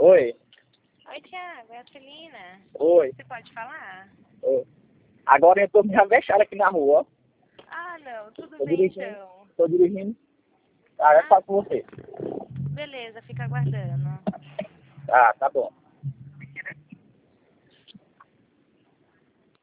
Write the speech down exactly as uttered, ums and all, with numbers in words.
Oi. Oi, Thiago, é a Celina. Oi. Você pode falar? Oi. Agora eu tô me avexando aqui na rua. Ah, não, tudo Tô bem dirigindo. então. Tô dirigindo. Ah, eu Ah, falo com você. beleza, fica aguardando. Ah, tá bom.